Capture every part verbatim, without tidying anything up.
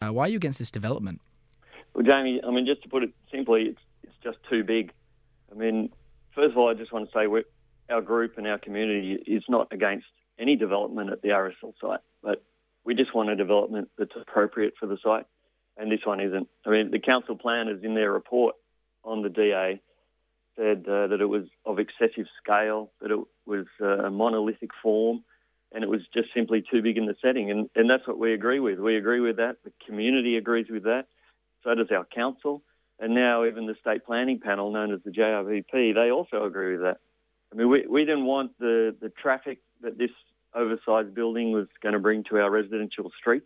Uh, why are you against this development? Well, Jamie, I mean, just to put it simply, it's, it's just too big. I mean, first of all, I just want to say we're, our group and our community is not against any development at the R S L site, but we just want a development that's appropriate for the site, and this one isn't. I mean, the council planners in their report on the D A said uh, that it was of excessive scale, that it was uh, a monolithic form, and it was just simply too big in the setting. And, and that's what we agree with. We agree with that. The community agrees with that. So does our council. And now even the state planning panel, known as the J R B P, they also agree with that. I mean, we, we didn't want the, the traffic that this oversized building was going to bring to our residential streets.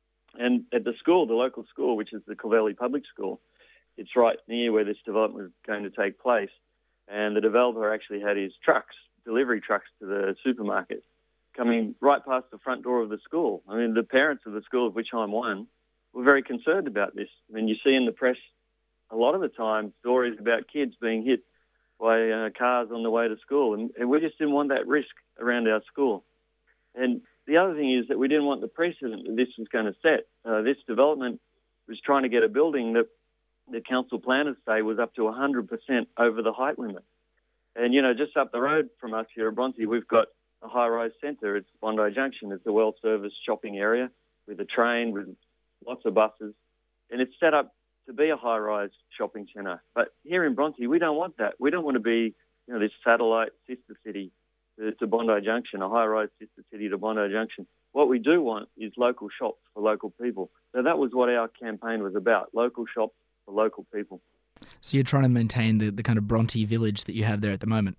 And at the school, the local school, which is the Clovelly Public School, it's right near where this development was going to take place. And the developer actually had his trucks, delivery trucks to the supermarket, coming right past the front door of the school. I mean, the parents of the school, of which I'm one, were very concerned about this. I mean, you see in the press a lot of the time stories about kids being hit by uh, cars on the way to school, and, and we just didn't want that risk around our school. And the other thing is that we didn't want the precedent that this was going to set. Uh, this development was trying to get a building that the council planners say was up to one hundred percent over the height limit. And, you know, just up the road from us here at Bronte, we've got a high-rise centre. It's Bondi Junction. It's a well-serviced shopping area with a train, with lots of buses. And it's set up to be a high-rise shopping centre. But here in Bronte, we don't want that. We don't want to be, you know, this satellite sister city to, to Bondi Junction, a high-rise sister city to Bondi Junction. What we do want is local shops for local people. So that was what our campaign was about, local shops for local people. So you're trying to maintain the, the kind of Bronte village that you have there at the moment?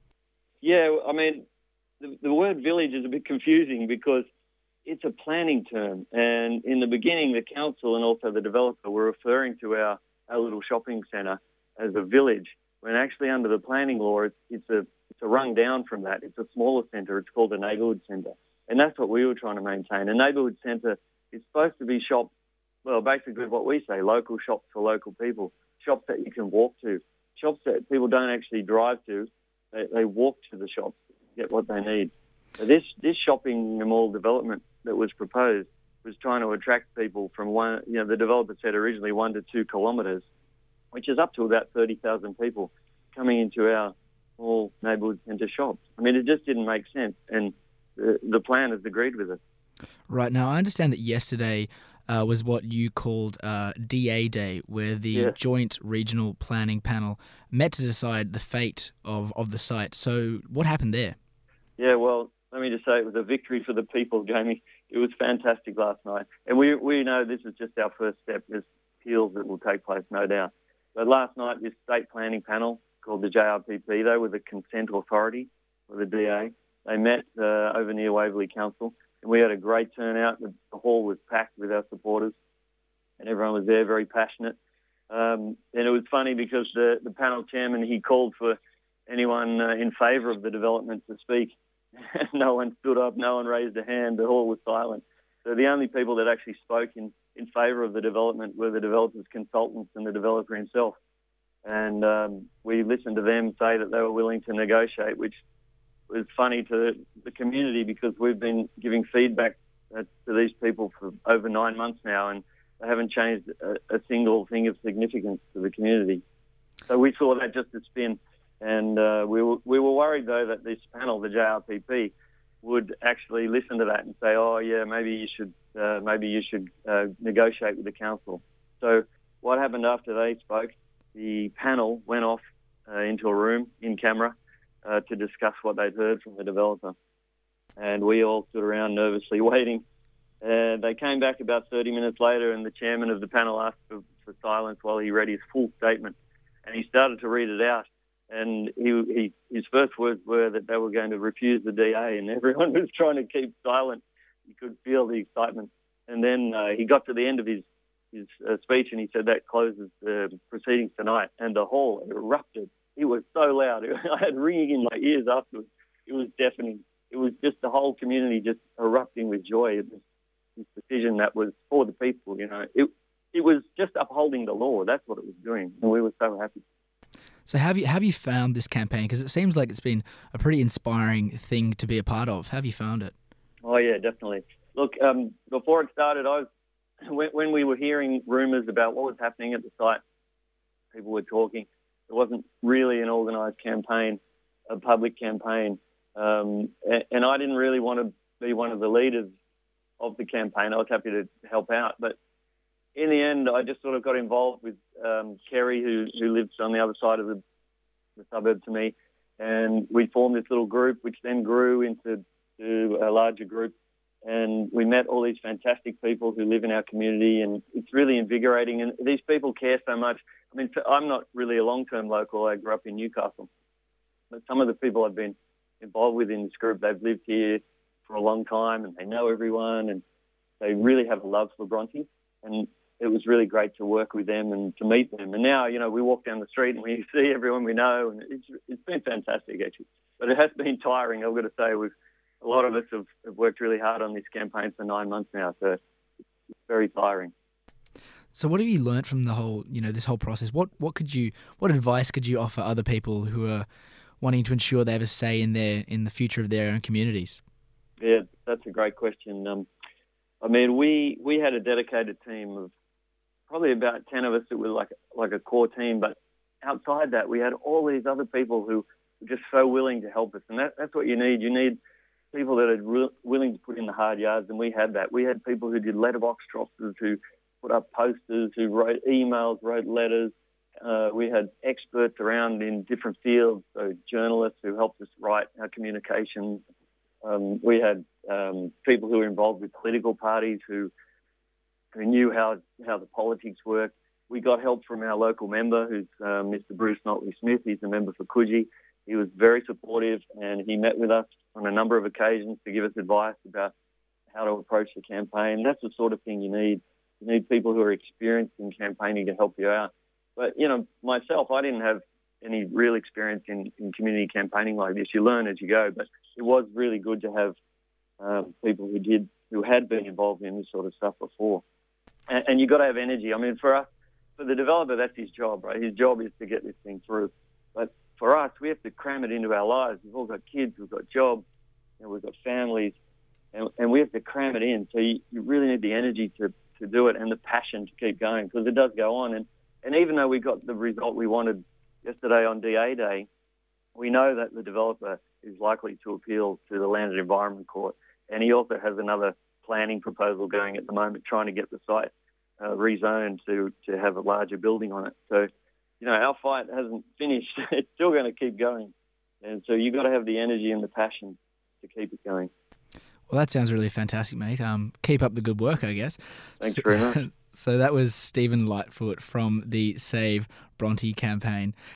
Yeah, I mean, the, the word village is a bit confusing because it's a planning term. And in the beginning, the council and also the developer were referring to our, our little shopping centre as a village, when actually under the planning law, it's, it's, a, it's a rung down from that. It's a smaller centre. It's called a neighbourhood centre. And that's what we were trying to maintain. A neighbourhood centre is supposed to be shops, well, basically what we say, local shops for local people, shops that you can walk to, shops that people don't actually drive to. They, they walk to the shops to get what they need. So this, this shopping mall development that was proposed was trying to attract people from one, you know, the developer said originally one to two kilometres, which is up to about thirty thousand people coming into our small neighbourhood centre shops. I mean, it just didn't make sense, and the, the planners agreed with it. Right. Now, I understand that yesterday uh, was what you called uh, D A Day, where the Yeah. Joint Regional Planning Panel met to decide the fate of, of the site. So what happened there? Yeah, well, let me just say it was a victory for the people, Jamie. It was fantastic last night. And we we know this is just our first step. There's appeals that will take place, no doubt. But last night, this state planning panel called the J R P P, they were the consent authority for the D A. They met uh, over near Waverley Council, and we had a great turnout. The, the hall was packed with our supporters, and everyone was there, very passionate. Um, and it was funny because the, the panel chairman, he called for anyone uh, in favour of the development to speak. No one stood up, no one raised a hand, the hall was silent. So the only people that actually spoke in, in favour of the development were the developer's consultants and the developer himself. And um, we listened to them say that they were willing to negotiate, which was funny to the community because we've been giving feedback uh, to these people for over nine months now, and they haven't changed a, a single thing of significance to the community. So we saw that just as spin. And uh, we were we were worried, though, that this panel, the J R P P, would actually listen to that and say, oh, yeah, maybe you should uh, maybe you should uh, negotiate with the council. So what happened after they spoke, the panel went off uh, into a room in camera uh, to discuss what they'd heard from the developer. And we all stood around nervously waiting. Uh, they came back about thirty minutes later, and the chairman of the panel asked for, for silence while he read his full statement. And he started to read it out. And he, he, his first words were that they were going to refuse the D A, and everyone was trying to keep silent. You could feel the excitement. And then uh, he got to the end of his, his uh, speech, and he said that closes the proceedings tonight. And the hall erupted. It was so loud. I had ringing in my ears afterwards. It was deafening. It was just the whole community just erupting with joy at this, this decision that was for the people. You know, it it was just upholding the law. That's what it was doing, and we were so happy. So have you have you found this campaign? Because it seems like it's been a pretty inspiring thing to be a part of. Have you found it? Oh, yeah, definitely. Look, um, before it started, I was when, when we were hearing rumours about what was happening at the site, people were talking. It wasn't really an organised campaign, a public campaign. Um, and, and I didn't really want to be one of the leaders of the campaign. I was happy to help out. But in the end, I just sort of got involved with um, Kerry, who, who lives on the other side of the, the suburb to me. And we formed this little group, which then grew into to a larger group. And we met all these fantastic people who live in our community, and it's really invigorating. And these people care so much. I mean, I'm not really a long-term local. I grew up in Newcastle. But some of the people I've been involved with in this group, they've lived here for a long time, and they know everyone, and they really have a love for Bronte. And it was really great to work with them and to meet them. And now, you know, we walk down the street and we see everyone we know, and it's it's been fantastic, actually. But it has been tiring, I've got to say. We've A lot of us have, have worked really hard on this campaign for nine months now, so it's very tiring. So what have you learnt from the whole, you know, this whole process? What what could you, what advice could you offer other people who are wanting to ensure they have a say in their in the future of their own communities? Yeah, that's a great question. Um, I mean, we we had a dedicated team of probably about ten of us that were like like a core team, but outside that, we had all these other people who were just so willing to help us, and that, that's what you need. You need people that are re- willing to put in the hard yards, and we had that. We had people who did letterbox drops, who put up posters, who wrote emails, wrote letters. Uh, we had experts around in different fields, so journalists who helped us write our communications. Um, we had um, people who were involved with political parties who, who knew how, how the politics worked. We got help from our local member, who's uh, Mister Bruce Notley-Smith. He's a member for Coogee. He was very supportive, and he met with us on a number of occasions to give us advice about how to approach the campaign. That's the sort of thing you need. You need people who are experienced in campaigning to help you out. But, you know, myself, I didn't have any real experience in, in community campaigning like this. You learn as you go, but it was really good to have um, people who did, who had been involved in this sort of stuff before. And, and you've got to have energy. I mean, for us, for the developer, that's his job, right? His job is to get this thing through. But for us, we have to cram it into our lives. We've all got kids, we've got jobs, and we've got families, and, and we have to cram it in. So you, you really need the energy to, to do it and the passion to keep going, because it does go on. And, and even though we got the result we wanted yesterday on D A Day, we know that the developer is likely to appeal to the Land and Environment Court. And he also has another planning proposal going at the moment, trying to get the site uh, rezoned to, to have a larger building on it. So, you know, our fight hasn't finished. It's still going to keep going. And so you've got to have the energy and the passion to keep it going. Well, that sounds really fantastic, mate. Um, keep up the good work, I guess. Thanks so, very much. So that was Stephen Lightfoot from the Save Bronte campaign.